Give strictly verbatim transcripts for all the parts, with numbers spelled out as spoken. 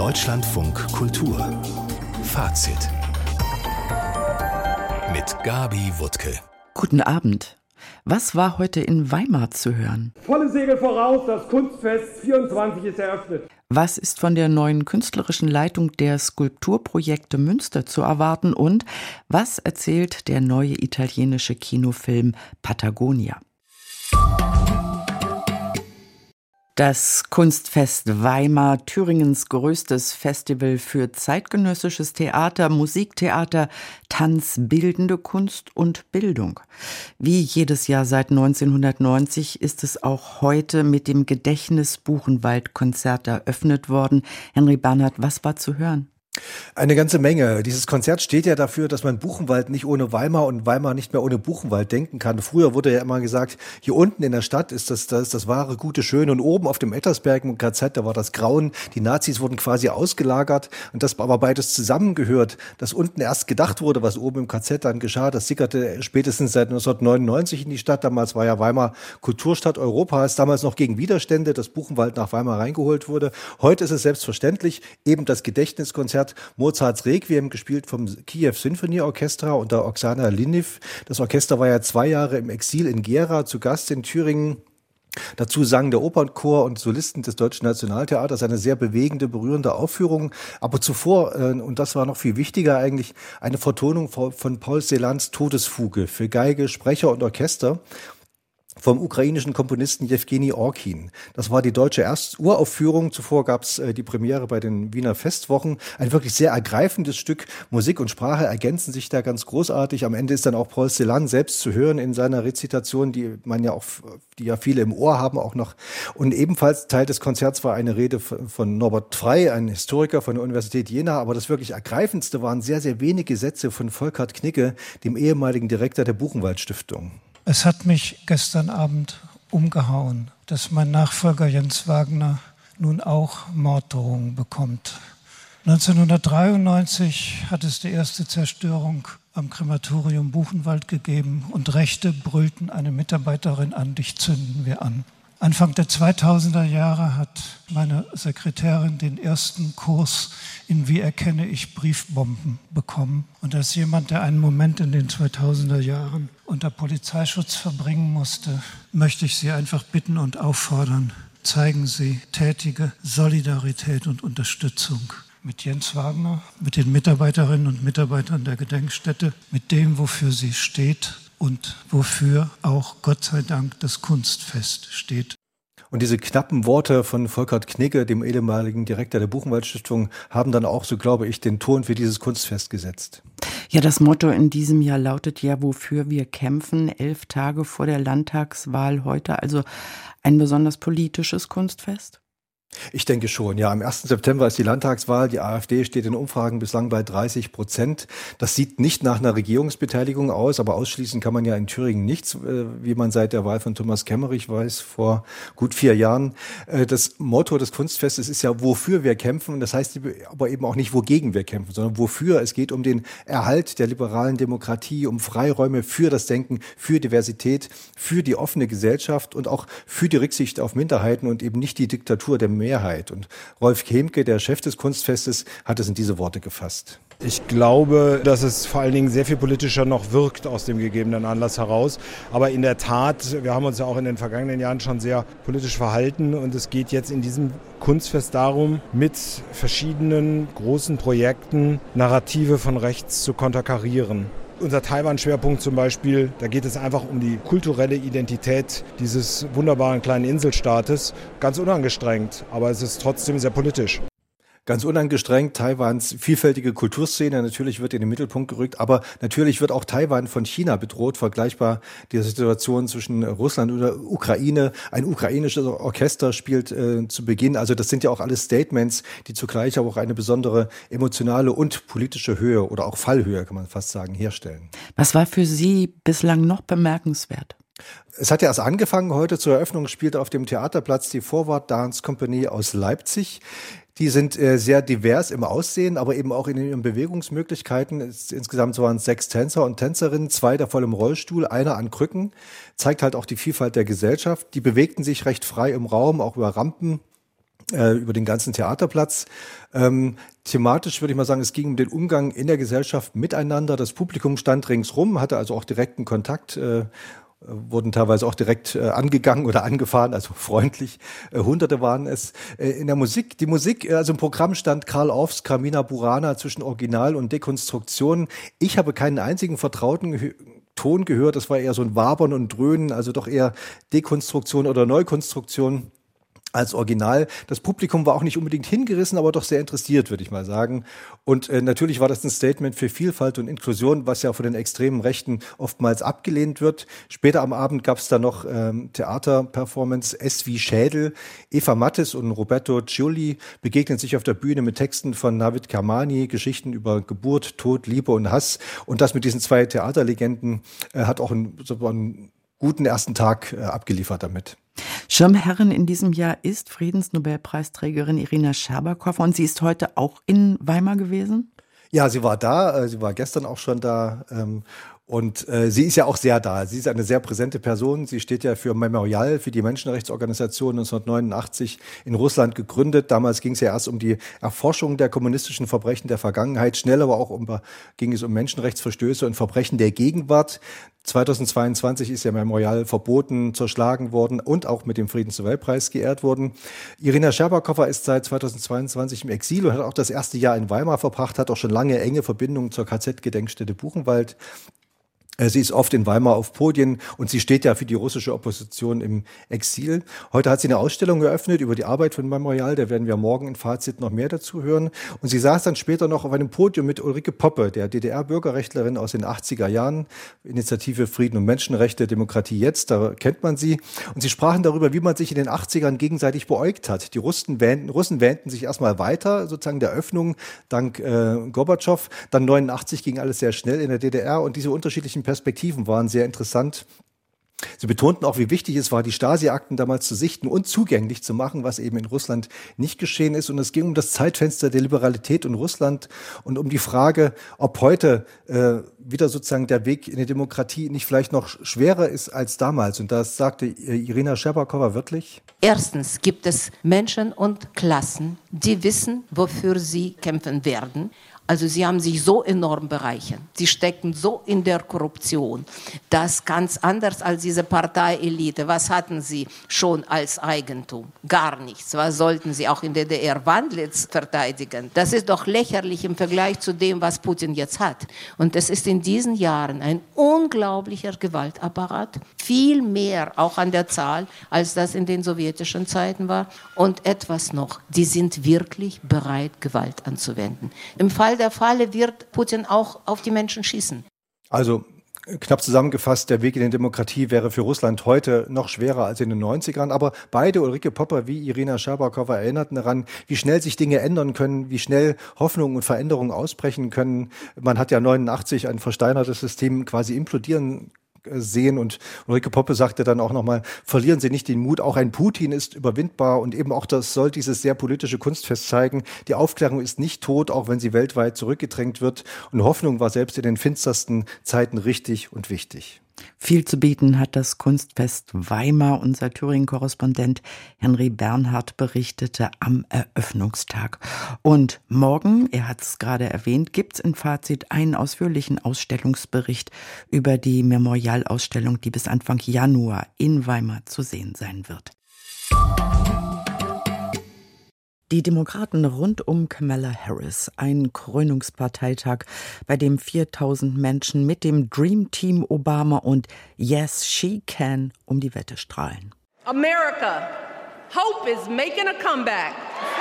Deutschlandfunk Kultur Fazit mit Gabi Wuttke. Guten Abend. Was war heute in Weimar zu hören? Volle Segel voraus, das Kunstfest vierundzwanzig ist eröffnet. Was ist von der neuen künstlerischen Leitung der Skulpturprojekte Münster zu erwarten und was erzählt der neue italienische Kinofilm Patagonia? Das Kunstfest Weimar, Thüringens größtes Festival für zeitgenössisches Theater, Musiktheater, Tanz, bildende Kunst und Bildung. Wie jedes Jahr seit neunzehnhundertneunzig ist es auch heute mit dem Gedächtnis-Buchenwald-Konzert eröffnet worden. Henry Bernhard, was war zu hören? Eine ganze Menge. Dieses Konzert steht ja dafür, dass man Buchenwald nicht ohne Weimar und Weimar nicht mehr ohne Buchenwald denken kann. Früher wurde ja immer gesagt, hier unten in der Stadt ist das, das, das wahre, gute, Schöne und oben auf dem Ettersberg im K Z, da war das Grauen. Die Nazis wurden quasi ausgelagert und das aber beides zusammengehört. Dass unten erst gedacht wurde, was oben im K Z dann geschah, das sickerte spätestens seit neunzehnhundertneunundneunzig in die Stadt. Damals war ja Weimar Kulturstadt Europas, damals noch gegen Widerstände, dass Buchenwald nach Weimar reingeholt wurde. Heute ist es selbstverständlich, eben das Gedächtniskonzert Mozarts Requiem, gespielt vom Kiew Symphony Orchestra unter Oksana Liniv. Das Orchester war ja zwei Jahre im Exil in Gera zu Gast in Thüringen. Dazu sang der Opernchor und Solisten des Deutschen Nationaltheaters eine sehr bewegende, berührende Aufführung. Aber zuvor, und das war noch viel wichtiger eigentlich, eine Vertonung von Paul Celans Todesfuge für Geige, Sprecher und Orchester vom ukrainischen Komponisten Jewgeni Orkin. Das war die deutsche Erst-Uraufführung. Zuvor gab es äh, die Premiere bei den Wiener Festwochen. Ein wirklich sehr ergreifendes Stück. Musik und Sprache ergänzen sich da ganz großartig. Am Ende ist dann auch Paul Celan selbst zu hören in seiner Rezitation, die man ja auch, die ja viele im Ohr haben auch noch. Und ebenfalls Teil des Konzerts war eine Rede von Norbert Frey, ein Historiker von der Universität Jena. Aber das wirklich Ergreifendste waren sehr, sehr wenige Sätze von Volkert Knigge, dem ehemaligen Direktor der Buchenwald Stiftung. Es hat mich gestern Abend umgehauen, dass mein Nachfolger Jens Wagner nun auch Morddrohungen bekommt. neunzehnhundertdreiundneunzig hat es die erste Zerstörung am Krematorium Buchenwald gegeben und Rechte brüllten eine Mitarbeiterin an, dich zünden wir an. Anfang der zweitausender Jahre hat meine Sekretärin den ersten Kurs in Wie erkenne ich Briefbomben bekommen. Und als jemand, der einen Moment in den zweitausender Jahren unter Polizeischutz verbringen musste, möchte ich Sie einfach bitten und auffordern, zeigen Sie tätige Solidarität und Unterstützung mit Jens Wagner, mit den Mitarbeiterinnen und Mitarbeitern der Gedenkstätte, mit dem, wofür sie steht und wofür auch Gott sei Dank das Kunstfest steht. Und diese knappen Worte von Volkert Knigge, dem ehemaligen Direktor der Buchenwald Stiftung, haben dann auch, so glaube ich, den Ton für dieses Kunstfest gesetzt. Ja, das Motto in diesem Jahr lautet ja, wofür wir kämpfen, elf Tage vor der Landtagswahl heute, also ein besonders politisches Kunstfest? Ich denke schon, ja. Am ersten September ist die Landtagswahl. Die AfD steht in Umfragen bislang bei dreißig Prozent. Das sieht nicht nach einer Regierungsbeteiligung aus, aber ausschließen kann man ja in Thüringen nichts, wie man seit der Wahl von Thomas Kemmerich weiß, vor gut vier Jahren. Das Motto des Kunstfestes ist ja, wofür wir kämpfen. Das heißt aber eben auch nicht, wogegen wir kämpfen, sondern wofür. Es geht um den Erhalt der liberalen Demokratie, um Freiräume für das Denken, für Diversität, für die offene Gesellschaft und auch für die Rücksicht auf Minderheiten und eben nicht die Diktatur der Mehrheit. Und Rolf Kemke, der Chef des Kunstfestes, hat es in diese Worte gefasst. Ich glaube, dass es vor allen Dingen sehr viel politischer noch wirkt aus dem gegebenen Anlass heraus. Aber in der Tat, wir haben uns ja auch in den vergangenen Jahren schon sehr politisch verhalten und es geht jetzt in diesem Kunstfest darum, mit verschiedenen großen Projekten Narrative von rechts zu konterkarieren. Unser Taiwan-Schwerpunkt zum Beispiel, da geht es einfach um die kulturelle Identität dieses wunderbaren kleinen Inselstaates. Ganz unangestrengt, aber es ist trotzdem sehr politisch. Ganz unangestrengt, Taiwans vielfältige Kulturszene natürlich wird in den Mittelpunkt gerückt, aber natürlich wird auch Taiwan von China bedroht, vergleichbar der Situation zwischen Russland und der Ukraine. Ein ukrainisches Orchester spielt äh, zu Beginn, also das sind ja auch alles Statements, die zugleich aber auch eine besondere emotionale und politische Höhe oder auch Fallhöhe, kann man fast sagen, herstellen. Was war für Sie bislang noch bemerkenswert? Es hat ja erst angefangen, heute zur Eröffnung spielte auf dem Theaterplatz die Forward Dance Company aus Leipzig. Die sind äh, sehr divers im Aussehen, aber eben auch in ihren Bewegungsmöglichkeiten. Es, insgesamt waren es sechs Tänzer und Tänzerinnen, zwei davon im Rollstuhl, einer an Krücken. Zeigt halt auch die Vielfalt der Gesellschaft. Die bewegten sich recht frei im Raum, auch über Rampen. äh, über den ganzen Theaterplatz. Ähm, thematisch würde ich mal sagen, es ging um den Umgang in der Gesellschaft miteinander. Das Publikum stand ringsrum, hatte also auch direkten Kontakt, äh, wurden teilweise auch direkt äh, angegangen oder angefahren, also freundlich. Äh, Hunderte waren es. Äh, in der Musik, die Musik, äh, also im Programm stand Karl Orffs Carmina Burana zwischen Original und Dekonstruktion. Ich habe keinen einzigen vertrauten Gehör Ton gehört. Das war eher so ein Wabern und Dröhnen, also doch eher Dekonstruktion oder Neukonstruktion als Original. Das Publikum war auch nicht unbedingt hingerissen, aber doch sehr interessiert, würde ich mal sagen. Und äh, natürlich war das ein Statement für Vielfalt und Inklusion, was ja von den extremen Rechten oftmals abgelehnt wird. Später am Abend gab es da noch ähm, Theaterperformance S wie Schädel. Eva Mattes und Roberto Ciulli begegnen sich auf der Bühne mit Texten von Navid Kermani, Geschichten über Geburt, Tod, Liebe und Hass. Und das mit diesen zwei Theaterlegenden äh, hat auch einen, so einen guten ersten Tag äh, abgeliefert damit. Schirmherrin in diesem Jahr ist Friedensnobelpreisträgerin Irina Scherbakowa und sie ist heute auch in Weimar gewesen? Ja, sie war da, sie war gestern auch schon da und sie ist ja auch sehr da. Sie ist eine sehr präsente Person. Sie steht ja für Memorial, für die Menschenrechtsorganisation neunzehnhundertneunundachtzig in Russland gegründet. Damals ging es ja erst um die Erforschung der kommunistischen Verbrechen der Vergangenheit, schnell aber auch um, ging es um Menschenrechtsverstöße und Verbrechen der Gegenwart. zweitausendzweiundzwanzig ist ja Memorial verboten, zerschlagen worden und auch mit dem Friedensnobelpreis geehrt worden. Irina Scherbakowa ist seit zweitausendzweiundzwanzig im Exil und hat auch das erste Jahr in Weimar verbracht, hat auch schon lange enge Verbindungen zur K Z-Gedenkstätte Buchenwald. Sie ist oft in Weimar auf Podien und sie steht ja für die russische Opposition im Exil. Heute hat sie eine Ausstellung eröffnet über die Arbeit von Memorial. Da werden wir morgen im Fazit noch mehr dazu hören. Und sie saß dann später noch auf einem Podium mit Ulrike Poppe, der D D R-Bürgerrechtlerin aus den achtziger Jahren, Initiative Frieden und Menschenrechte, Demokratie jetzt, da kennt man sie. Und sie sprachen darüber, wie man sich in den achtzigern gegenseitig beäugt hat. Die Russen wähnten, Russen wähnten sich erstmal weiter, sozusagen der Öffnung dank äh, Gorbatschow. Dann neunundachtzig ging alles sehr schnell in der D D R und diese unterschiedlichen Perspektiven waren sehr interessant. Sie betonten auch, wie wichtig es war, die Stasi-Akten damals zu sichten und zugänglich zu machen, was eben in Russland nicht geschehen ist. Und es ging um das Zeitfenster der Liberalität in Russland und um die Frage, ob heute äh, wieder sozusagen der Weg in die Demokratie nicht vielleicht noch schwerer ist als damals. Und das sagte Irina Scherbakowa wörtlich. Erstens gibt es Menschen und Klassen, die wissen, wofür sie kämpfen werden. Also sie haben sich so enorm bereichert. Sie stecken so in der Korruption. Das ganz anders als diese Parteielite. Was hatten sie schon als Eigentum? Gar nichts. Was sollten sie auch in der D D R Wandlitz verteidigen? Das ist doch lächerlich im Vergleich zu dem, was Putin jetzt hat. Und es ist in diesen Jahren ein unglaublicher Gewaltapparat. Viel mehr auch an der Zahl, als das in den sowjetischen Zeiten war. Und etwas noch. Die sind wirklich bereit, Gewalt anzuwenden. Im Fall der Falle wird Putin auch auf die Menschen schießen. Also knapp zusammengefasst, der Weg in die Demokratie wäre für Russland heute noch schwerer als in den neunzigern. Aber beide, Ulrike Poppe wie Irina Scherbakowa, erinnerten daran, wie schnell sich Dinge ändern können, wie schnell Hoffnungen und Veränderungen ausbrechen können. Man hat ja neunundachtzig ein versteinertes System quasi implodieren sehen und Ulrike Poppe sagte dann auch nochmal, verlieren Sie nicht den Mut, auch ein Putin ist überwindbar und eben auch das soll dieses sehr politische Kunstfest zeigen. Die Aufklärung ist nicht tot, auch wenn sie weltweit zurückgedrängt wird und Hoffnung war selbst in den finstersten Zeiten richtig und wichtig. Viel zu bieten hat das Kunstfest Weimar. Unser Thüringen-Korrespondent Henry Bernhard berichtete am Eröffnungstag. Und morgen, er hat es gerade erwähnt, gibt es in Fazit einen ausführlichen Ausstellungsbericht über die Memorialausstellung, die bis Anfang Januar in Weimar zu sehen sein wird. Die Demokraten rund um Kamala Harris, ein Krönungsparteitag, bei dem viertausend Menschen mit dem Dream Team Obama und Yes, She Can um die Wette strahlen. America, hope is making a comeback.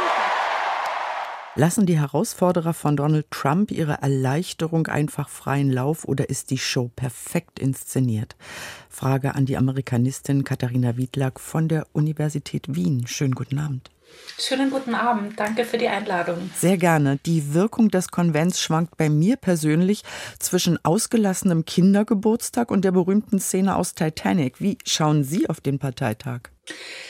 Lassen die Herausforderer von Donald Trump ihre Erleichterung einfach freien Lauf oder ist die Show perfekt inszeniert? Frage an die Amerikanistin Katharina Wiedlack von der Universität Wien. Schönen guten Abend. Schönen guten Abend, danke für die Einladung. Sehr gerne. Die Wirkung des Konvents schwankt bei mir persönlich zwischen ausgelassenem Kindergeburtstag und der berühmten Szene aus Titanic. Wie schauen Sie auf den Parteitag?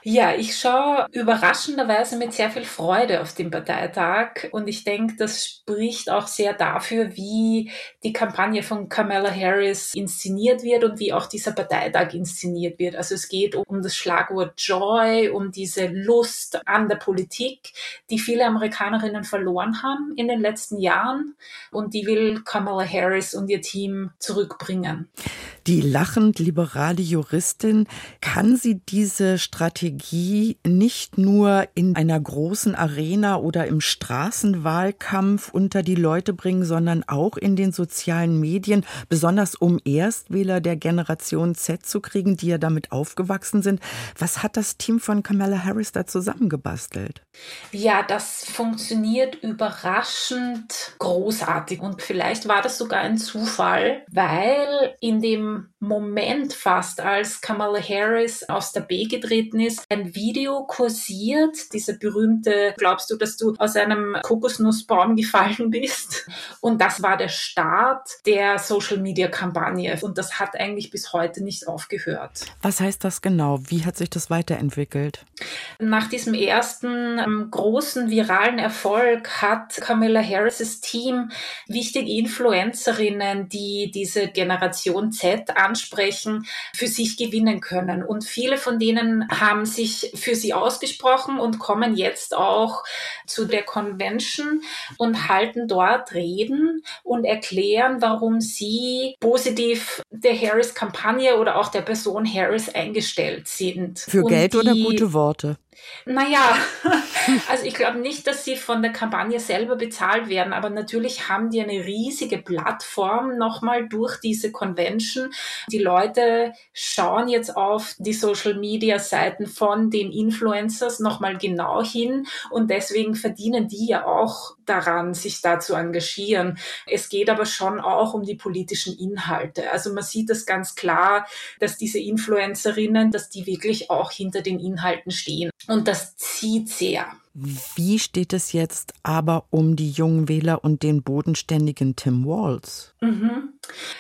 Ja, ich schaue überraschenderweise mit sehr viel Freude auf den Parteitag und ich denke, das spricht auch sehr dafür, wie die Kampagne von Kamala Harris inszeniert wird und wie auch dieser Parteitag inszeniert wird. Also es geht um das Schlagwort Joy, um diese Lust an der Politik, die viele Amerikanerinnen verloren haben in den letzten Jahren und die will Kamala Harris und ihr Team zurückbringen. Die lachend liberale Juristin, kann sie diese Strategie nicht nur in einer großen Arena oder im Straßenwahlkampf unter die Leute bringen, sondern auch in den sozialen Medien, besonders um Erstwähler der Generation Z zu kriegen, die ja damit aufgewachsen sind. Was hat das Team von Kamala Harris da zusammengebastelt? Ja, das funktioniert überraschend großartig und vielleicht war das sogar ein Zufall, weil in dem Moment fast, als Kamala Harris aus der B getreten ist, ein Video kursiert, diese berühmte, glaubst du, dass du aus einem Kokosnussbaum gefallen bist? Und das war der Start der Social-Media-Kampagne und das hat eigentlich bis heute nicht aufgehört. Was heißt das genau? Wie hat sich das weiterentwickelt? Nach diesem ersten ähm, großen viralen Erfolg hat Kamala Harris' Team wichtige Influencerinnen, die diese Generation Z ansprechen, für sich gewinnen können. Und viele von denen haben sich für sie ausgesprochen und kommen jetzt auch zu der Convention und halten dort Reden und erklären, warum sie positiv der Harris-Kampagne oder auch der Person Harris eingestellt sind. Für und Geld die, oder gute Worte? Naja, also ich glaube nicht, dass sie von der Kampagne selber bezahlt werden, aber natürlich haben die eine riesige Plattform nochmal durch diese Convention. Die Leute schauen jetzt auf die Social-Media-Seiten von den Influencers nochmal genau hin und deswegen verdienen die ja auch daran, sich da zu engagieren. Es geht aber schon auch um die politischen Inhalte. Also man sieht das ganz klar, dass diese Influencerinnen, dass die wirklich auch hinter den Inhalten stehen. Und das zieht sehr. Wie steht es jetzt aber um die jungen Wähler und den bodenständigen Tim Walz? Mhm.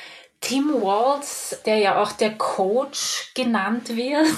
Tim Walz, der ja auch der Coach genannt wird,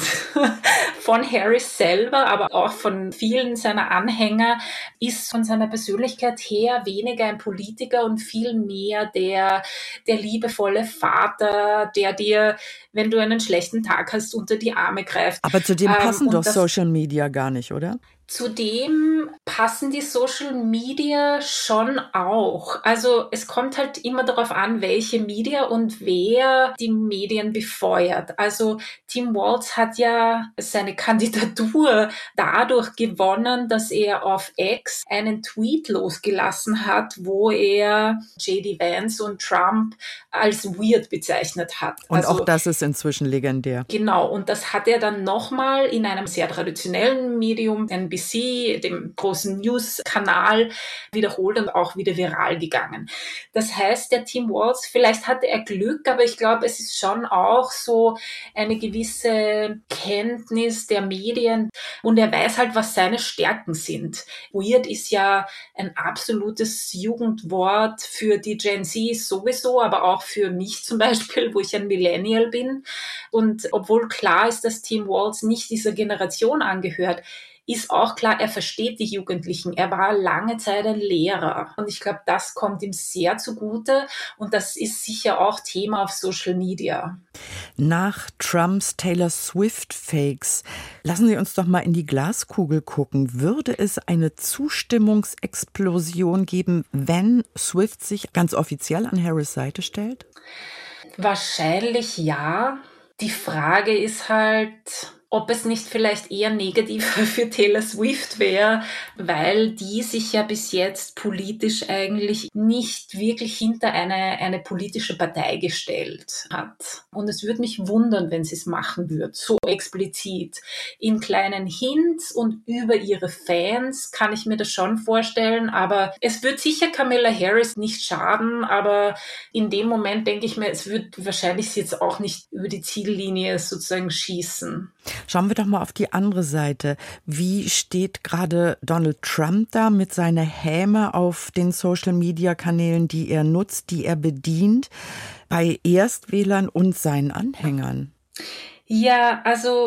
von Harris selber, aber auch von vielen seiner Anhänger, ist von seiner Persönlichkeit her weniger ein Politiker und viel mehr der, der liebevolle Vater, der dir, wenn du einen schlechten Tag hast, unter die Arme greift. Aber zu dem passen ähm, doch das, Social Media gar nicht, oder? Zudem passen die Social Media schon auch. Also es kommt halt immer darauf an, welche Media und wer die Medien befeuert. Also Tim Walz hat ja seine Kandidatur dadurch gewonnen, dass er auf X einen Tweet losgelassen hat, wo er J D Vance und Trump als weird bezeichnet hat. Und also, auch das ist inzwischen legendär. Genau, und das hat er dann nochmal in einem sehr traditionellen Medium, N B C, dem großen News-Kanal, wiederholt und auch wieder viral gegangen. Das heißt, der Tim Walz, vielleicht hatte er Glück, aber ich glaube, es ist schon auch so eine gewisse Kenntnis der Medien und er weiß halt, was seine Stärken sind. Weird ist ja ein absolutes Jugendwort für die Gen Z sowieso, aber auch für mich zum Beispiel, wo ich ein Millennial bin. Und obwohl klar ist, dass Tim Walz nicht dieser Generation angehört, ist auch klar, er versteht die Jugendlichen. Er war lange Zeit ein Lehrer. Und ich glaube, das kommt ihm sehr zugute. Und das ist sicher auch Thema auf Social Media. Nach Trumps Taylor Swift-Fakes, lassen Sie uns doch mal in die Glaskugel gucken. Würde es eine Zustimmungsexplosion geben, wenn Swift sich ganz offiziell an Harris' Seite stellt? Wahrscheinlich ja. Die Frage ist halt, ob es nicht vielleicht eher negativ für Taylor Swift wäre, weil die sich ja bis jetzt politisch eigentlich nicht wirklich hinter eine, eine politische Partei gestellt hat. Und es würde mich wundern, wenn sie es machen würde, so explizit. In kleinen Hints und über ihre Fans kann ich mir das schon vorstellen, aber es wird sicher Kamala Harris nicht schaden, aber in dem Moment denke ich mir, es wird wahrscheinlich sie jetzt auch nicht über die Ziellinie sozusagen schießen. Schauen wir doch mal auf die andere Seite. Wie steht gerade Donald Trump da mit seiner Häme auf den Social-Media-Kanälen, die er nutzt, die er bedient, bei Erstwählern und seinen Anhängern? Ja, also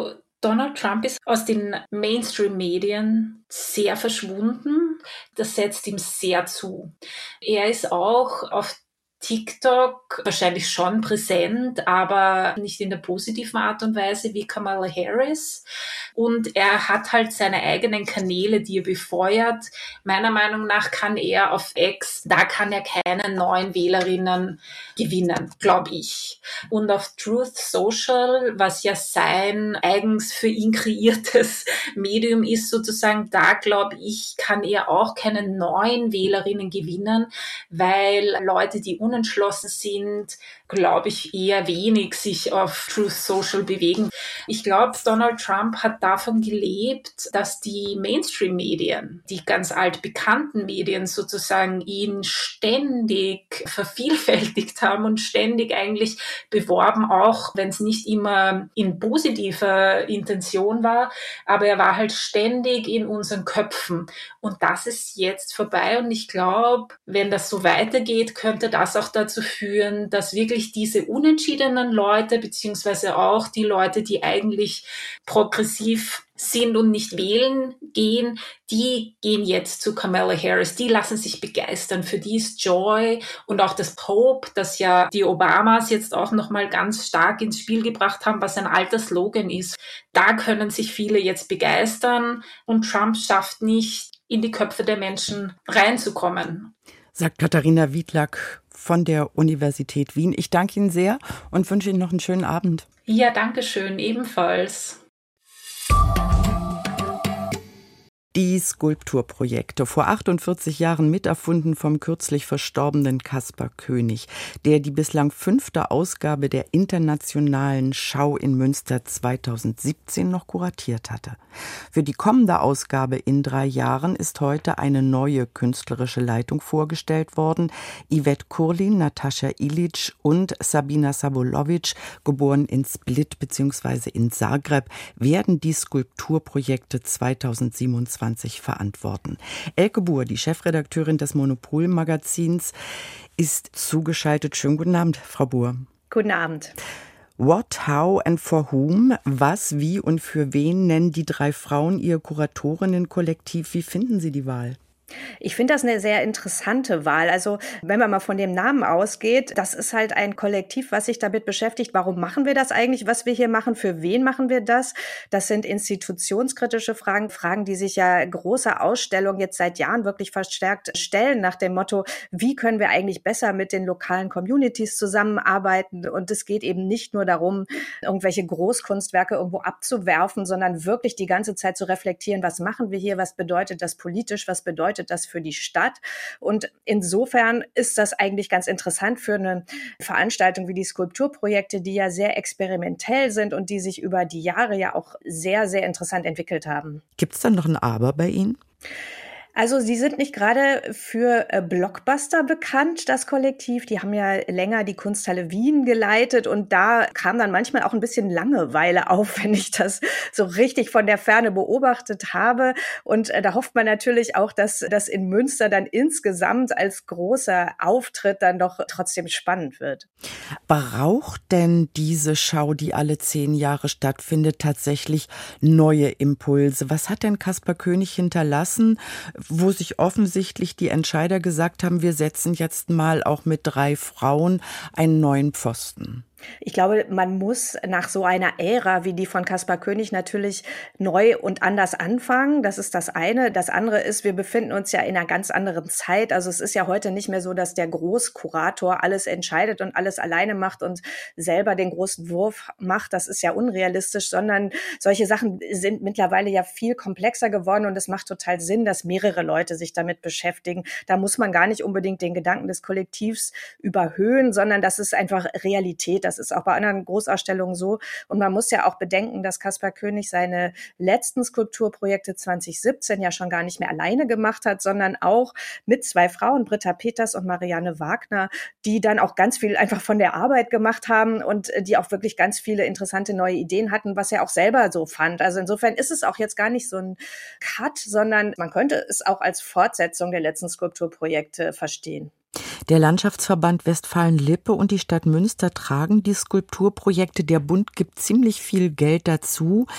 Donald Trump ist aus den Mainstream-Medien sehr verschwunden. Das setzt ihm sehr zu. Er ist auch auf TikTok wahrscheinlich schon präsent, aber nicht in der positiven Art und Weise wie Kamala Harris. Und er hat halt seine eigenen Kanäle, die er befeuert. Meiner Meinung nach kann er auf X, da kann er keine neuen Wählerinnen gewinnen, glaube ich. Und auf Truth Social, was ja sein eigens für ihn kreiertes Medium ist sozusagen, da glaube ich, kann er auch keine neuen Wählerinnen gewinnen, weil Leute, die unentschlossen sind, glaube ich, eher wenig sich auf Truth Social bewegen. Ich glaube, Donald Trump hat davon gelebt, dass die Mainstream-Medien, die ganz altbekannten Medien sozusagen, ihn ständig vervielfältigt haben und ständig eigentlich beworben, auch wenn es nicht immer in positiver Intention war, aber er war halt ständig in unseren Köpfen. Und das ist jetzt vorbei und ich glaube, wenn das so weitergeht, könnte das auch dazu führen, dass wirklich diese unentschiedenen Leute, beziehungsweise auch die Leute, die eigentlich progressiv sind und nicht wählen gehen, die gehen jetzt zu Kamala Harris. Die lassen sich begeistern. Für die ist Joy und auch das Pope, das ja die Obamas jetzt auch nochmal ganz stark ins Spiel gebracht haben, was ein alter Slogan ist. Da können sich viele jetzt begeistern und Trump schafft nicht, in die Köpfe der Menschen reinzukommen. Sagt Katharina Wiedlack von der Universität Wien. Ich danke Ihnen sehr und wünsche Ihnen noch einen schönen Abend. Ja, danke schön, ebenfalls. Die Skulpturprojekte, vor achtundvierzig Jahren miterfunden vom kürzlich verstorbenen Caspar Koenig, der die bislang fünfte Ausgabe der Internationalen Schau in Münster zweitausendsiebzehn noch kuratiert hatte. Für die kommende Ausgabe in drei Jahren ist heute eine neue künstlerische Leitung vorgestellt worden. Yvette Kurlin, Natascha Ilic und Sabina Sabulovic, geboren in Split bzw. in Zagreb, werden die Skulpturprojekte zweitausendsiebenundzwanzig verantworten. Elke Buhr, die Chefredakteurin des Monopol-Magazins, ist zugeschaltet. Schönen guten Abend, Frau Buhr. Guten Abend. What, how and for whom? Was, wie und für wen nennen die drei Frauen ihr Kuratorinnen-Kollektiv? Wie finden Sie die Wahl? Ich finde das eine sehr interessante Wahl. Also wenn man mal von dem Namen ausgeht, das ist halt ein Kollektiv, was sich damit beschäftigt. Warum machen wir das eigentlich, was wir hier machen? Für wen machen wir das? Das sind institutionskritische Fragen, Fragen, die sich ja große Ausstellungen jetzt seit Jahren wirklich verstärkt stellen nach dem Motto, wie können wir eigentlich besser mit den lokalen Communities zusammenarbeiten? Und es geht eben nicht nur darum, irgendwelche Großkunstwerke irgendwo abzuwerfen, sondern wirklich die ganze Zeit zu reflektieren, was machen wir hier? Was bedeutet das politisch? Was bedeutet das für die Stadt? Und insofern ist das eigentlich ganz interessant für eine Veranstaltung wie die Skulpturprojekte, die ja sehr experimentell sind und die sich über die Jahre ja auch sehr, sehr interessant entwickelt haben. Gibt es dann noch ein Aber bei Ihnen? Also sie sind nicht gerade für äh, Blockbuster bekannt, das Kollektiv. Die haben ja länger die Kunsthalle Wien geleitet und da kam dann manchmal auch ein bisschen Langeweile auf, wenn ich das so richtig von der Ferne beobachtet habe. Und äh, da hofft man natürlich auch, dass das in Münster dann insgesamt als großer Auftritt dann doch trotzdem spannend wird. Braucht denn diese Schau, die alle zehn Jahre stattfindet, tatsächlich neue Impulse? Was hat denn Caspar Koenig hinterlassen, wo sich offensichtlich die Entscheider gesagt haben, wir setzen jetzt mal auch mit drei Frauen einen neuen Pfosten? Ich glaube, man muss nach so einer Ära wie die von Caspar Koenig natürlich neu und anders anfangen. Das ist das eine. Das andere ist, wir befinden uns ja in einer ganz anderen Zeit. Also es ist ja heute nicht mehr so, dass der Großkurator alles entscheidet und alles alleine macht und selber den großen Wurf macht. Das ist ja unrealistisch, sondern solche Sachen sind mittlerweile ja viel komplexer geworden und es macht total Sinn, dass mehrere Leute sich damit beschäftigen. Da muss man gar nicht unbedingt den Gedanken des Kollektivs überhöhen, sondern das ist einfach Realität. Das ist auch bei anderen Großausstellungen so. Und man muss ja auch bedenken, dass Caspar Koenig seine letzten Skulpturprojekte zwanzig siebzehn ja schon gar nicht mehr alleine gemacht hat, sondern auch mit zwei Frauen, Britta Peters und Marianne Wagner, die dann auch ganz viel einfach von der Arbeit gemacht haben und die auch wirklich ganz viele interessante neue Ideen hatten, was er auch selber so fand. Also insofern ist es auch jetzt gar nicht so ein Cut, sondern man könnte es auch als Fortsetzung der letzten Skulpturprojekte verstehen. Der Landschaftsverband Westfalen-Lippe und die Stadt Münster tragen die Skulpturprojekte. Der Bund gibt ziemlich viel Geld dazu.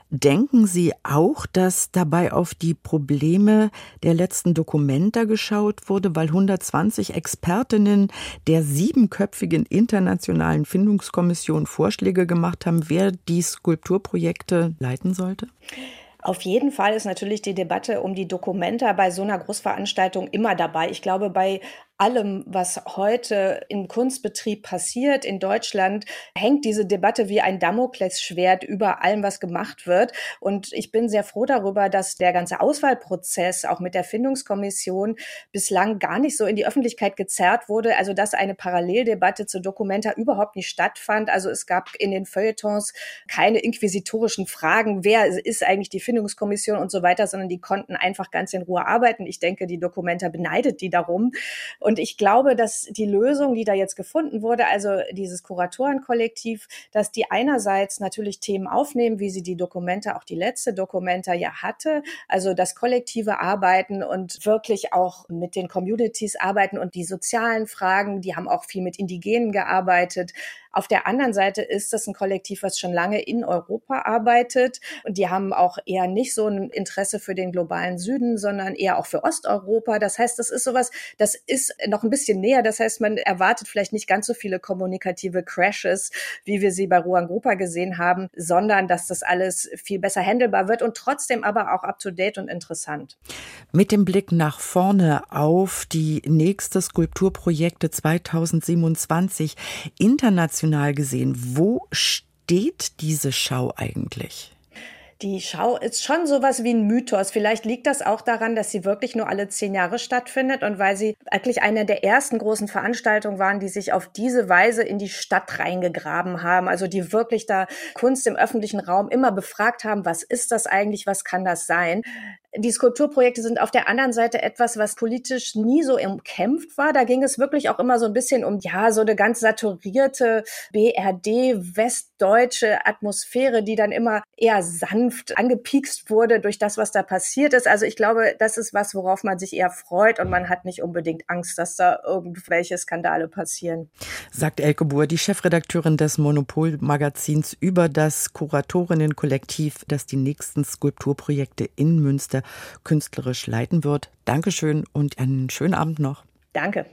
Denken Sie auch, dass dabei auf die Probleme der letzten Documenta geschaut wurde, weil hundertzwanzig Expertinnen der siebenköpfigen internationalen Findungskommission Vorschläge gemacht haben, wer die Skulpturprojekte leiten sollte? Auf jeden Fall ist natürlich die Debatte um die Documenta bei so einer Großveranstaltung immer dabei. Ich glaube, bei allem, was heute im Kunstbetrieb passiert in Deutschland, hängt diese Debatte wie ein Damoklesschwert über allem, was gemacht wird. Und ich bin sehr froh darüber, dass der ganze Auswahlprozess auch mit der Findungskommission bislang gar nicht so in die Öffentlichkeit gezerrt wurde. Also dass eine Paralleldebatte zur Documenta überhaupt nicht stattfand. Also es gab in den Feuilletons keine inquisitorischen Fragen, wer ist eigentlich die Findungskommission und so weiter, sondern die konnten einfach ganz in Ruhe arbeiten. Ich denke, die Documenta beneidet die darum. Und ich glaube, dass die Lösung, die da jetzt gefunden wurde, also dieses Kuratorenkollektiv, dass die einerseits natürlich Themen aufnehmen, wie sie die Documenta, auch die letzte Documenta ja hatte, also das kollektive Arbeiten und wirklich auch mit den Communities arbeiten und die sozialen Fragen, die haben auch viel mit Indigenen gearbeitet. Auf der anderen Seite ist das ein Kollektiv, was schon lange in Europa arbeitet und die haben auch eher nicht so ein Interesse für den globalen Süden, sondern eher auch für Osteuropa. Das heißt, das ist sowas, das ist noch ein bisschen näher. Das heißt, man erwartet vielleicht nicht ganz so viele kommunikative Crashes, wie wir sie bei Ruang Grupa gesehen haben, sondern dass das alles viel besser handelbar wird und trotzdem aber auch up-to-date und interessant. Mit dem Blick nach vorne auf die nächste Skulpturprojekte zweitausendsiebenundzwanzig international gesehen, wo steht diese Schau eigentlich? Die Schau ist schon sowas wie ein Mythos. Vielleicht liegt das auch daran, dass sie wirklich nur alle zehn Jahre stattfindet und weil sie wirklich eine der ersten großen Veranstaltungen waren, die sich auf diese Weise in die Stadt reingegraben haben. Also die wirklich da Kunst im öffentlichen Raum immer befragt haben, was ist das eigentlich, was kann das sein? Die Skulpturprojekte sind auf der anderen Seite etwas, was politisch nie so umkämpft war. Da ging es wirklich auch immer so ein bisschen um, ja, so eine ganz saturierte B R D-westdeutsche Atmosphäre, die dann immer eher sanft angepiekst wurde durch das, was da passiert ist. Also ich glaube, das ist was, worauf man sich eher freut und man hat nicht unbedingt Angst, dass da irgendwelche Skandale passieren. Sagt Elke Buhr, die Chefredakteurin des Monopol-Magazins, über das Kuratorinnenkollektiv, das die nächsten Skulpturprojekte in Münster künstlerisch leiten wird. Dankeschön und einen schönen Abend noch. Danke.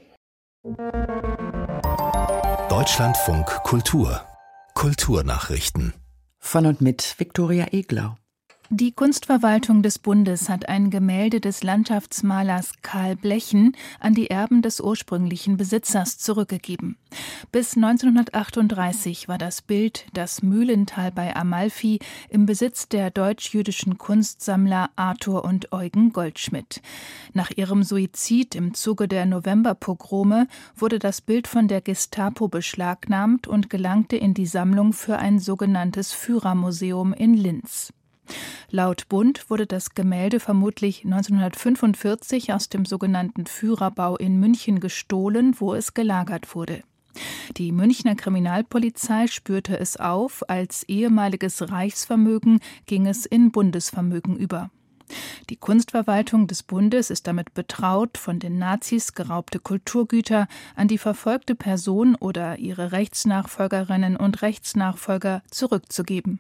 Deutschlandfunk Kultur. Kulturnachrichten. Von und mit Viktoria Eglau. Die Kunstverwaltung des Bundes hat ein Gemälde des Landschaftsmalers Karl Blechen an die Erben des ursprünglichen Besitzers zurückgegeben. Bis neunzehnhundertachtunddreißig war das Bild Das Mühlental bei Amalfi im Besitz der deutsch-jüdischen Kunstsammler Arthur und Eugen Goldschmidt. Nach ihrem Suizid im Zuge der Novemberpogrome wurde das Bild von der Gestapo beschlagnahmt und gelangte in die Sammlung für ein sogenanntes Führermuseum in Linz. Laut Bund wurde das Gemälde vermutlich neunzehnhundertfünfundvierzig aus dem sogenannten Führerbau in München gestohlen, wo es gelagert wurde. Die Münchner Kriminalpolizei spürte es auf, als ehemaliges Reichsvermögen ging es in Bundesvermögen über. Die Kunstverwaltung des Bundes ist damit betraut, von den Nazis geraubte Kulturgüter an die verfolgte Person oder ihre Rechtsnachfolgerinnen und Rechtsnachfolger zurückzugeben.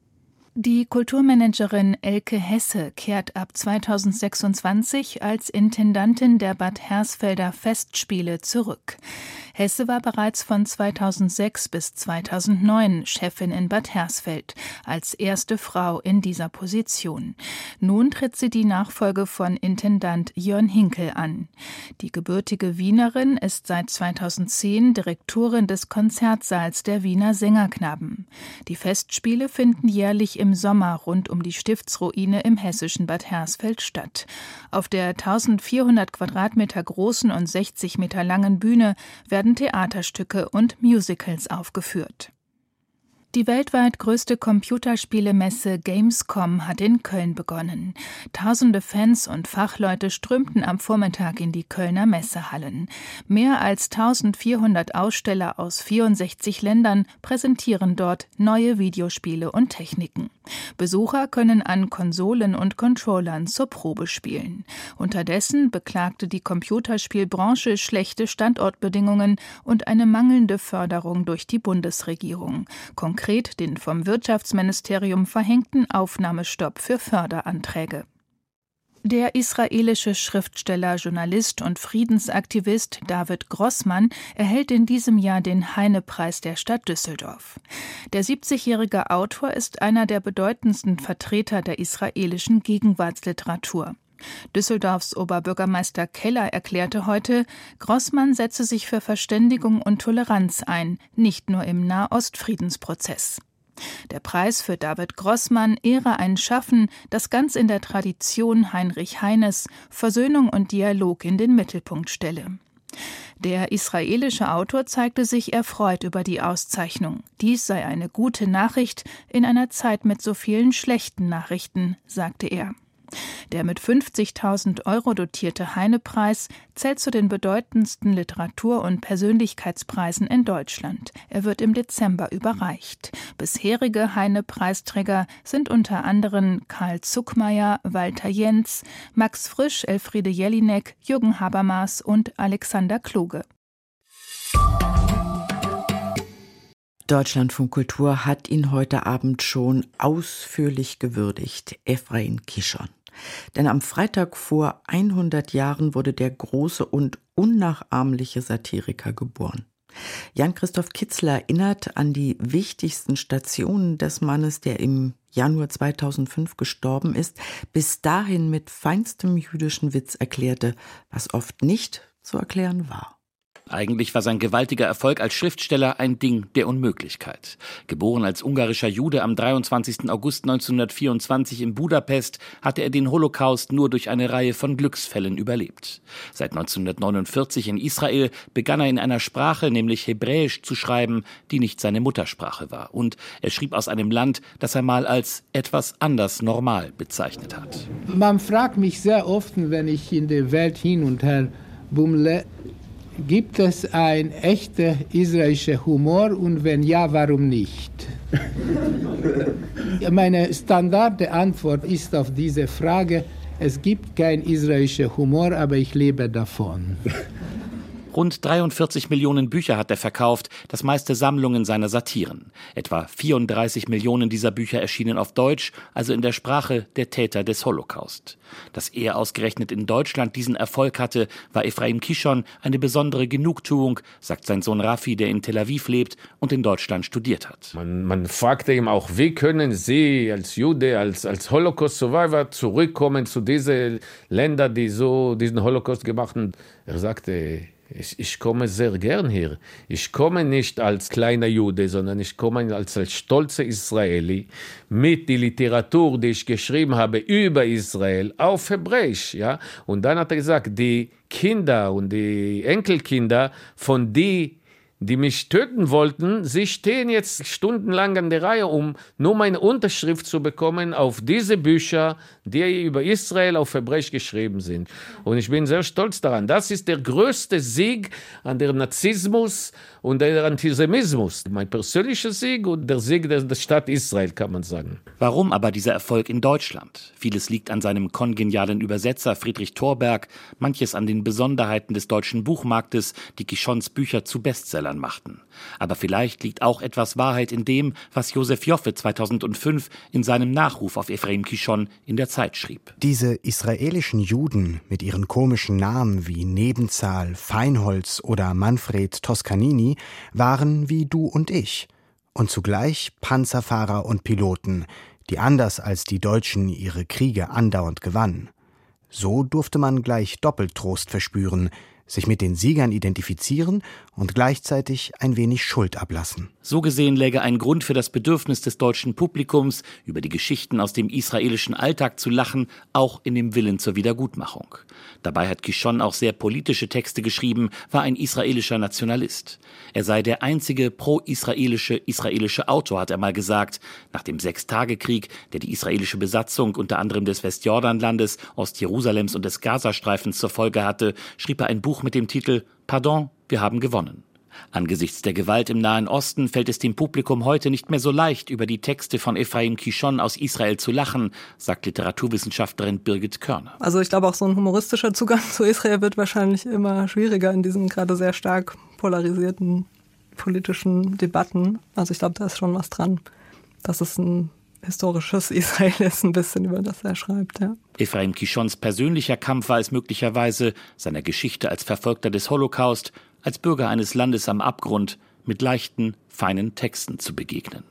Die Kulturmanagerin Elke Hesse kehrt ab zweitausendsechsundzwanzig als Intendantin der Bad Hersfelder Festspiele zurück. Hesse war bereits von zweitausendsechs bis zweitausendneun Chefin in Bad Hersfeld, als erste Frau in dieser Position. Nun tritt sie die Nachfolge von Intendant Jörn Hinkel an. Die gebürtige Wienerin ist seit zweitausendzehn Direktorin des Konzertsaals der Wiener Sängerknaben. Die Festspiele finden jährlich im Sommer rund um die Stiftsruine im hessischen Bad Hersfeld statt. Auf der eintausendvierhundert Quadratmeter großen und sechzig Meter langen Bühne werden Theaterstücke und Musicals aufgeführt. Die weltweit größte Computerspielemesse Gamescom hat in Köln begonnen. Tausende Fans und Fachleute strömten am Vormittag in die Kölner Messehallen. Mehr als eintausendvierhundert Aussteller aus vierundsechzig Ländern präsentieren dort neue Videospiele und Techniken. Besucher können an Konsolen und Controllern zur Probe spielen. Unterdessen beklagte die Computerspielbranche schlechte Standortbedingungen und eine mangelnde Förderung durch die Bundesregierung. Konkret den vom Wirtschaftsministerium verhängten Aufnahmestopp für Förderanträge. Der israelische Schriftsteller, Journalist und Friedensaktivist David Grossmann erhält in diesem Jahr den Heine-Preis der Stadt Düsseldorf. Der siebzigjährige Autor ist einer der bedeutendsten Vertreter der israelischen Gegenwartsliteratur. Düsseldorfs Oberbürgermeister Keller erklärte heute, Grossmann setze sich für Verständigung und Toleranz ein, nicht nur im Nahostfriedensprozess. Der Preis für David Grossmann ehre ein Schaffen, das ganz in der Tradition Heinrich Heines Versöhnung und Dialog in den Mittelpunkt stelle. Der israelische Autor zeigte sich erfreut über die Auszeichnung. Dies sei eine gute Nachricht in einer Zeit mit so vielen schlechten Nachrichten, sagte er. Der mit fünfzigtausend Euro dotierte Heine-Preis zählt zu den bedeutendsten Literatur- und Persönlichkeitspreisen in Deutschland. Er wird im Dezember überreicht. Bisherige Heine-Preisträger sind unter anderem Karl Zuckmayer, Walter Jentz, Max Frisch, Elfriede Jelinek, Jürgen Habermas und Alexander Kluge. Deutschlandfunk Kultur hat ihn heute Abend schon ausführlich gewürdigt, Ephraim Kishon. Denn am Freitag vor hundert Jahren wurde der große und unnachahmliche Satiriker geboren. Jan-Christoph Kitzler erinnert an die wichtigsten Stationen des Mannes, der im Januar zweitausendfünf gestorben ist, bis dahin mit feinstem jüdischen Witz erklärte, was oft nicht zu erklären war. Eigentlich war sein gewaltiger Erfolg als Schriftsteller ein Ding der Unmöglichkeit. Geboren als ungarischer Jude am dreiundzwanzigsten August neunzehnhundertvierundzwanzig in Budapest, hatte er den Holocaust nur durch eine Reihe von Glücksfällen überlebt. Seit neunzehnhundertneunundvierzig in Israel begann er in einer Sprache, nämlich Hebräisch, zu schreiben, die nicht seine Muttersprache war. Und er schrieb aus einem Land, das er mal als etwas anders normal bezeichnet hat. Man fragt mich sehr oft, wenn ich in der Welt hin und her bummle, gibt es ein echter israelischer Humor und wenn ja, warum nicht? Meine Standardantwort ist auf diese Frage, es gibt keinen israelischen Humor, aber ich lebe davon. Rund dreiundvierzig Millionen Bücher hat er verkauft, das meiste Sammlungen seiner Satiren. Etwa vierunddreißig Millionen dieser Bücher erschienen auf Deutsch, also in der Sprache der Täter des Holocaust. Dass er ausgerechnet in Deutschland diesen Erfolg hatte, war Ephraim Kishon eine besondere Genugtuung, sagt sein Sohn Raffi, der in Tel Aviv lebt und in Deutschland studiert hat. Man, man fragte ihm auch, wie können Sie als Jude, als, als Holocaust-Survivor zurückkommen zu diesen Ländern, die so diesen Holocaust gemacht haben. Er sagte, Ich, ich komme sehr gern hier. Ich komme nicht als kleiner Jude, sondern ich komme als, als stolzer Israeli mit der Literatur, die ich geschrieben habe über Israel auf Hebräisch. Ja? Und dann hat er gesagt, die Kinder und die Enkelkinder von die, die mich töten wollten, sie stehen jetzt stundenlang an der Reihe, um nur meine Unterschrift zu bekommen auf diese Bücher, die über Israel auf Hebräisch geschrieben sind. Und ich bin sehr stolz daran. Das ist der größte Sieg an der Narzissmus und der Antisemitismus. Mein persönlicher Sieg und der Sieg der, der Stadt Israel, kann man sagen. Warum aber dieser Erfolg in Deutschland? Vieles liegt an seinem kongenialen Übersetzer Friedrich Thorberg, manches an den Besonderheiten des deutschen Buchmarktes, die Kishons Bücher zu Bestsellern machten. Aber vielleicht liegt auch etwas Wahrheit in dem, was Josef Joffe zweitausendfünf in seinem Nachruf auf Ephraim Kishon in der Zeit schrieb. Diese israelischen Juden mit ihren komischen Namen wie Nebenzahl, Feinholz oder Manfred Toscanini waren wie du und ich und zugleich Panzerfahrer und Piloten, die anders als die Deutschen ihre Kriege andauernd gewannen. So durfte man gleich doppelt Trost verspüren, sich mit den Siegern identifizieren und gleichzeitig ein wenig Schuld ablassen. So gesehen läge ein Grund für das Bedürfnis des deutschen Publikums, über die Geschichten aus dem israelischen Alltag zu lachen, auch in dem Willen zur Wiedergutmachung. Dabei hat Kishon auch sehr politische Texte geschrieben, war ein israelischer Nationalist. Er sei der einzige pro-israelische israelische Autor, hat er mal gesagt. Nach dem Sechstagekrieg, der die israelische Besatzung unter anderem des Westjordanlandes, Ostjerusalems und des Gazastreifens zur Folge hatte, schrieb er ein Buch mit dem Titel »Pardon, wir haben gewonnen«. Angesichts der Gewalt im Nahen Osten fällt es dem Publikum heute nicht mehr so leicht, über die Texte von Ephraim Kishon aus Israel zu lachen, sagt Literaturwissenschaftlerin Birgit Körner. Also ich glaube, auch so ein humoristischer Zugang zu Israel wird wahrscheinlich immer schwieriger in diesen gerade sehr stark polarisierten politischen Debatten. Also ich glaube, da ist schon was dran, dass es ein historisches Israel ist, ein bisschen, über das er schreibt. Ja. Ephraim Kishons persönlicher Kampf war es möglicherweise, seiner Geschichte als Verfolgter des Holocaust, als Bürger eines Landes am Abgrund, mit leichten, feinen Texten zu begegnen.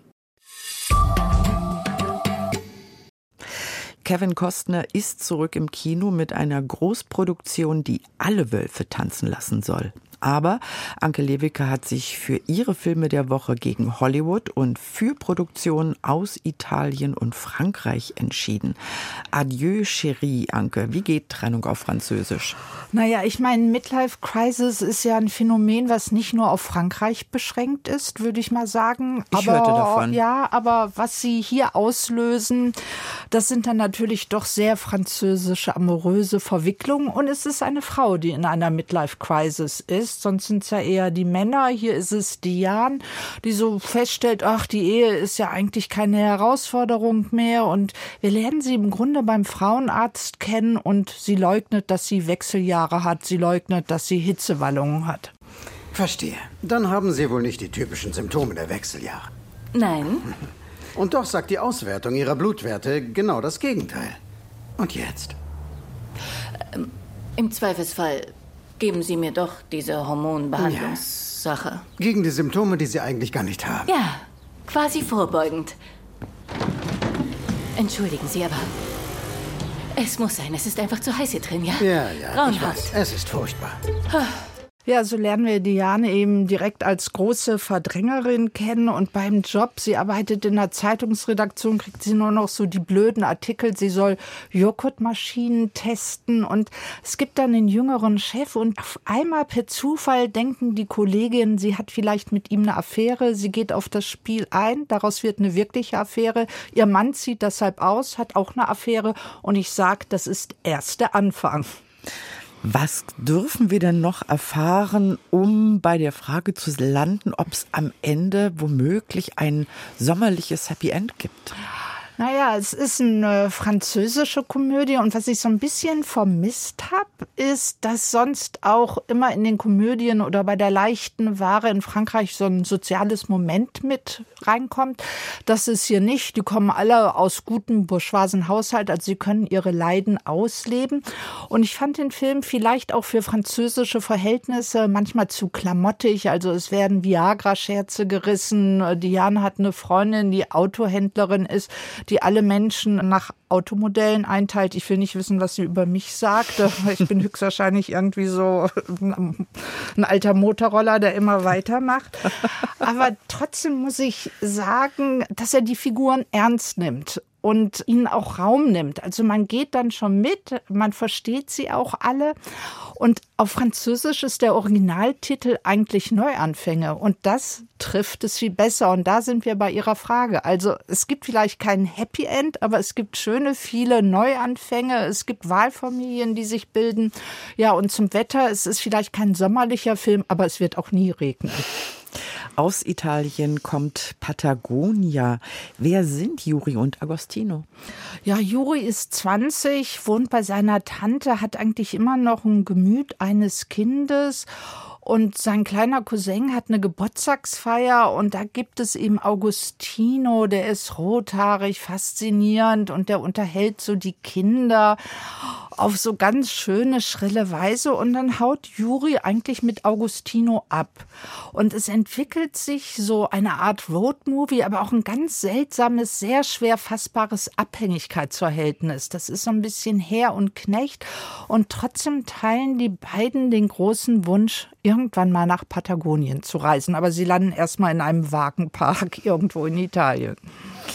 Kevin Costner ist zurück im Kino mit einer Großproduktion, die alle Wölfe tanzen lassen soll. Aber Anke Lewicke hat sich für ihre Filme der Woche gegen Hollywood und für Produktionen aus Italien und Frankreich entschieden. Adieu, Chérie, Anke. Wie geht Trennung auf Französisch? Naja, ich meine, Midlife Crisis ist ja ein Phänomen, was nicht nur auf Frankreich beschränkt ist, würde ich mal sagen. Ich aber, hörte davon. Ja, aber was sie hier auslösen, das sind dann natürlich doch sehr französische, amoröse Verwicklungen. Und es ist eine Frau, die in einer Midlife Crisis ist. Sonst sind es ja eher die Männer. Hier ist es Diane, die so feststellt, ach, die Ehe ist ja eigentlich keine Herausforderung mehr. Und wir lernen sie im Grunde beim Frauenarzt kennen und sie leugnet, dass sie Wechseljahre hat. Sie leugnet, dass sie Hitzewallungen hat. Verstehe. Dann haben Sie wohl nicht die typischen Symptome der Wechseljahre. Nein. Und doch sagt die Auswertung Ihrer Blutwerte genau das Gegenteil. Und jetzt? Ähm, Im Zweifelsfall geben Sie mir doch diese Hormonbehandlungssache. Ja. Gegen die Symptome, die Sie eigentlich gar nicht haben. Ja, quasi vorbeugend. Entschuldigen Sie, aber es muss sein. Es ist einfach zu heiß hier drin, ja? Ja, ja, Grauenhaft. ich weiß. Es ist furchtbar. Ja, so lernen wir Diane eben direkt als große Verdrängerin kennen und beim Job, sie arbeitet in der Zeitungsredaktion, kriegt sie nur noch so die blöden Artikel, sie soll Joghurtmaschinen testen und es gibt dann einen jüngeren Chef und auf einmal per Zufall denken die Kolleginnen, sie hat vielleicht mit ihm eine Affäre, sie geht auf das Spiel ein, daraus wird eine wirkliche Affäre, ihr Mann zieht deshalb aus, hat auch eine Affäre und ich sag, das ist erst der Anfang. Was dürfen wir denn noch erfahren, um bei der Frage zu landen, ob es am Ende womöglich ein sommerliches Happy End gibt? Naja, es ist eine französische Komödie und was ich so ein bisschen vermisst habe, ist, dass sonst auch immer in den Komödien oder bei der leichten Ware in Frankreich so ein soziales Moment mit reinkommt. Das ist hier nicht. Die kommen alle aus gutem bourgeoisen Haushalt, also sie können ihre Leiden ausleben. Und ich fand den Film vielleicht auch für französische Verhältnisse manchmal zu klamottig. Also es werden Viagra-Scherze gerissen. Diane hat eine Freundin, die Autohändlerin ist, die alle Menschen nach Automodellen einteilt. Ich will nicht wissen, was sie über mich sagt. Ich bin höchstwahrscheinlich irgendwie so ein alter Motorroller, der immer weitermacht. Aber trotzdem muss ich sagen, dass er die Figuren ernst nimmt und ihnen auch Raum nimmt. Also man geht dann schon mit, man versteht sie auch alle. Und auf Französisch ist der Originaltitel eigentlich Neuanfänge. Und das trifft es viel besser. Und da sind wir bei Ihrer Frage. Also es gibt vielleicht kein Happy End, aber es gibt schöne, viele Neuanfänge. Es gibt Wahlfamilien, die sich bilden. Ja, und zum Wetter, es ist vielleicht kein sommerlicher Film, aber es wird auch nie regnen. Aus Italien kommt Patagonia. Wer sind Juri und Agostino? Ja, Juri ist zwanzig, wohnt bei seiner Tante, hat eigentlich immer noch ein Gemüt eines Kindes. Und sein kleiner Cousin hat eine Geburtstagsfeier und da gibt es eben Agostino, der ist rothaarig, faszinierend und der unterhält so die Kinder auf so ganz schöne, schrille Weise und dann haut Juri eigentlich mit Agostino ab. Und es entwickelt sich so eine Art Roadmovie, aber auch ein ganz seltsames, sehr schwer fassbares Abhängigkeitsverhältnis. Das ist so ein bisschen Herr und Knecht und trotzdem teilen die beiden den großen Wunsch, irgendwann mal nach Patagonien zu reisen. Aber sie landen erstmal in einem Wagenpark irgendwo in Italien.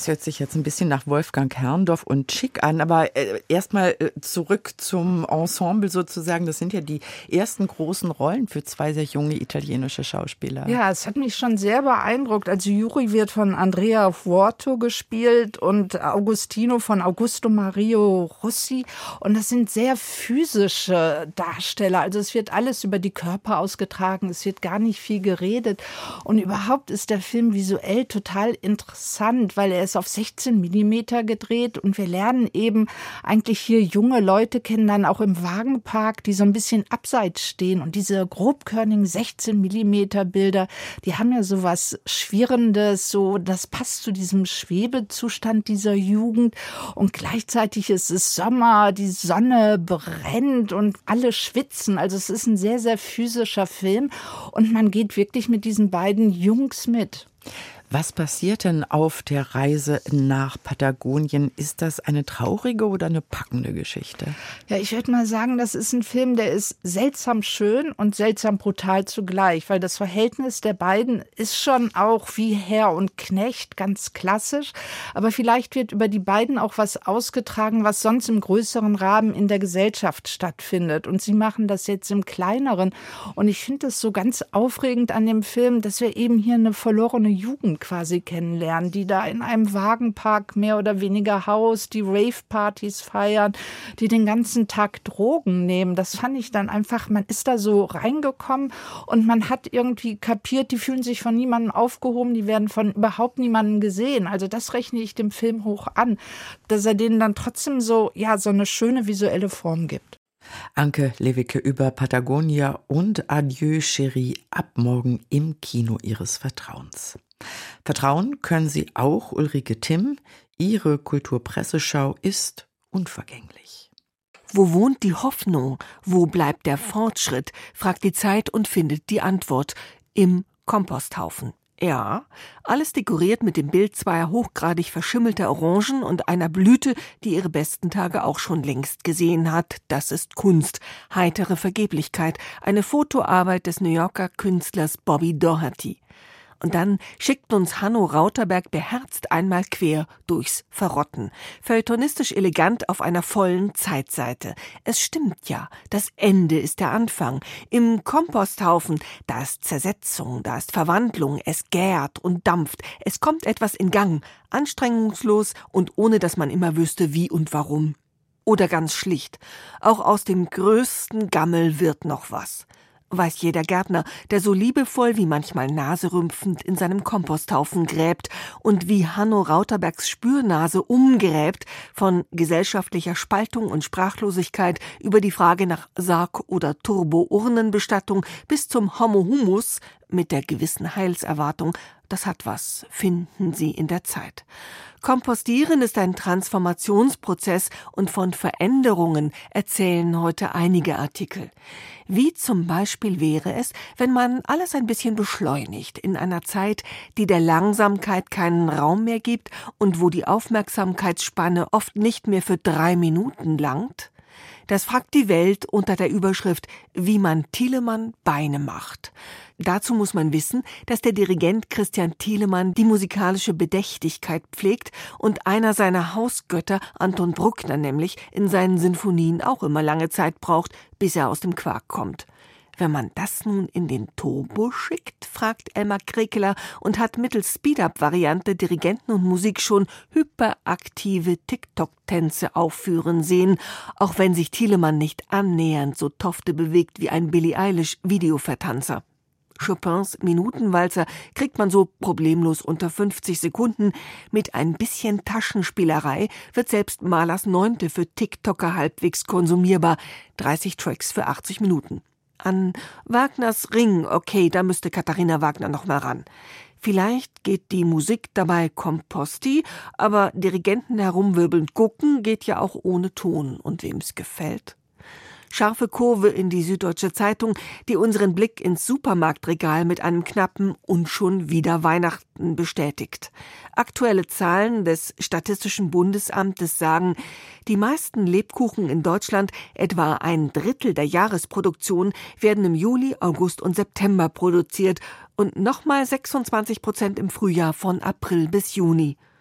Das hört sich jetzt ein bisschen nach Wolfgang Herrndorf und Schick an, aber äh, erstmal äh, zurück zum Ensemble sozusagen. Das sind ja die ersten großen Rollen für zwei sehr junge italienische Schauspieler. Ja, es hat mich schon sehr beeindruckt. Also Juri wird von Andrea Vuoto gespielt und Augustino von Augusto Mario Rossi. Und das sind sehr physische Darsteller. Also es wird alles über die Körper ausgetragen. Es wird gar nicht viel geredet. Und überhaupt ist der Film visuell total interessant, weil er ist auf sechzehn Millimeter gedreht und wir lernen eben eigentlich hier junge Leute kennen, dann auch im Wagenpark, die so ein bisschen abseits stehen. Und diese grobkörnigen sechzehn Millimeter Bilder, die haben ja so was Schwirrendes, so, das passt zu diesem Schwebezustand dieser Jugend. Und gleichzeitig ist es Sommer, die Sonne brennt und alle schwitzen. Also es ist ein sehr, sehr physischer Film und man geht wirklich mit diesen beiden Jungs mit. Was passiert denn auf der Reise nach Patagonien? Ist das eine traurige oder eine packende Geschichte? Ja, ich würde mal sagen, das ist ein Film, der ist seltsam schön und seltsam brutal zugleich, weil das Verhältnis der beiden ist schon auch wie Herr und Knecht, ganz klassisch. Aber vielleicht wird über die beiden auch was ausgetragen, was sonst im größeren Rahmen in der Gesellschaft stattfindet. Und sie machen das jetzt im Kleineren. Und ich finde es so ganz aufregend an dem Film, dass wir eben hier eine verlorene Jugend quasi kennenlernen, die da in einem Wagenpark mehr oder weniger haust, die Rave-Partys feiern, die den ganzen Tag Drogen nehmen. Das fand ich dann einfach, man ist da so reingekommen und man hat irgendwie kapiert, die fühlen sich von niemandem aufgehoben, die werden von überhaupt niemandem gesehen. Also das rechne ich dem Film hoch an, dass er denen dann trotzdem so, ja, so eine schöne visuelle Form gibt. Anke Lewicke über Patagonia und Adieu Chérie ab morgen im Kino Ihres Vertrauens. Vertrauen können Sie auch Ulrike Timm. Ihre Kulturpresseschau ist unvergänglich. Wo wohnt die Hoffnung? Wo bleibt der Fortschritt? Fragt die Zeit und findet die Antwort im Komposthaufen. Ja, alles dekoriert mit dem Bild zweier hochgradig verschimmelter Orangen und einer Blüte, die ihre besten Tage auch schon längst gesehen hat. Das ist Kunst, heitere Vergeblichkeit, eine Fotoarbeit des New Yorker Künstlers Bobby Doherty. Und dann schickt uns Hanno Rauterberg beherzt einmal quer durchs Verrotten. Feuilletonistisch elegant auf einer vollen Zeitseite. Es stimmt ja, das Ende ist der Anfang. Im Komposthaufen, da ist Zersetzung, da ist Verwandlung, es gärt und dampft. Es kommt etwas in Gang, anstrengungslos und ohne dass man immer wüsste, wie und warum. Oder ganz schlicht, auch aus dem größten Gammel wird noch was. Weiß jeder Gärtner, der so liebevoll wie manchmal naserümpfend in seinem Komposthaufen gräbt und wie Hanno Rauterbergs Spürnase umgräbt von gesellschaftlicher Spaltung und Sprachlosigkeit über die Frage nach Sarg- oder Turbo-Urnenbestattung bis zum Homo Humus mit der gewissen Heilserwartung. Das hat was, finden Sie in der Zeit. Kompostieren ist ein Transformationsprozess und von Veränderungen erzählen heute einige Artikel. Wie zum Beispiel wäre es, wenn man alles ein bisschen beschleunigt in einer Zeit, die der Langsamkeit keinen Raum mehr gibt und wo die Aufmerksamkeitsspanne oft nicht mehr für drei Minuten langt? Das fragt die Welt unter der Überschrift »Wie man Thielemann Beine macht«. Dazu muss man wissen, dass der Dirigent Christian Thielemann die musikalische Bedächtigkeit pflegt und einer seiner Hausgötter, Anton Bruckner nämlich, in seinen Sinfonien auch immer lange Zeit braucht, bis er aus dem Quark kommt. Wenn man das nun in den Turbo schickt, fragt Elmar Krekeler und hat mittels Speed-Up-Variante Dirigenten und Musik schon hyperaktive TikTok-Tänze aufführen sehen, auch wenn sich Thielemann nicht annähernd so tofte bewegt wie ein Billie Eilish-Videovertanzer. Chopins Minutenwalzer kriegt man so problemlos unter fünfzig Sekunden. Mit ein bisschen Taschenspielerei wird selbst Mahlers Neunte für TikToker halbwegs konsumierbar. dreißig Tracks für achtzig Minuten. An Wagners Ring, okay, da müsste Katharina Wagner noch mal ran. Vielleicht geht die Musik dabei Komposti, aber Dirigenten herumwirbelnd gucken geht ja auch ohne Ton. Und wem's gefällt? Scharfe Kurve in die Süddeutsche Zeitung, die unseren Blick ins Supermarktregal mit einem knappen und schon wieder Weihnachten bestätigt. Aktuelle Zahlen des Statistischen Bundesamtes sagen, die meisten Lebkuchen in Deutschland, etwa ein Drittel der Jahresproduktion, werden im Juli, August und September produziert und nochmal sechsundzwanzig Prozent im Frühjahr von April bis Juni.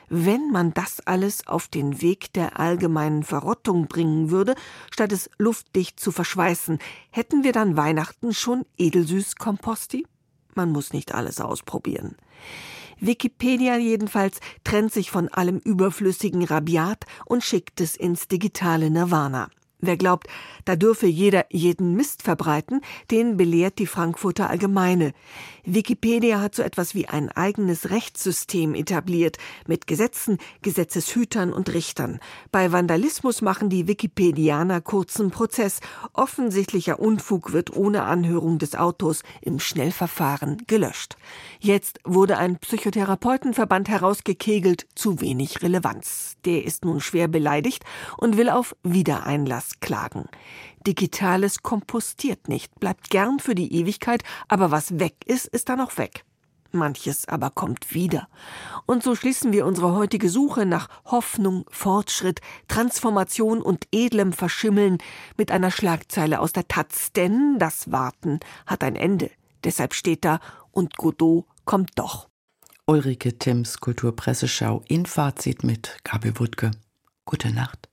wenn man das alles auf den Weg der allgemeinen Verrottung bringen würde, statt es luftdicht zu verschweißen, hätten wir dann Weihnachten schon Edelsüß-Komposti? Man muss nicht alles ausprobieren. Wikipedia jedenfalls trennt sich von allem Überflüssigen rabiat und schickt es ins digitale Nirvana. Wer glaubt, da dürfe jeder jeden Mist verbreiten, den belehrt die Frankfurter Allgemeine. Wikipedia hat so etwas wie ein eigenes Rechtssystem etabliert, mit Gesetzen, Gesetzeshütern und Richtern. Bei Vandalismus machen die Wikipedianer kurzen Prozess. Offensichtlicher Unfug wird ohne Anhörung des Autors im Schnellverfahren gelöscht. Jetzt wurde ein Psychotherapeutenverband herausgekegelt, zu wenig Relevanz. Der ist nun schwer beleidigt und will auf Wiedereinlass klagen. Digitales kompostiert nicht, bleibt gern für die Ewigkeit, aber was weg ist, ist dann auch weg. Manches aber kommt wieder. Und so schließen wir unsere heutige Suche nach Hoffnung, Fortschritt, Transformation und edlem Verschimmeln mit einer Schlagzeile aus der Taz, denn das Warten hat ein Ende. Deshalb steht da, und Godot kommt doch. Ulrike Timms Kulturpresseschau in Fazit mit Gabi Wuttke. Gute Nacht.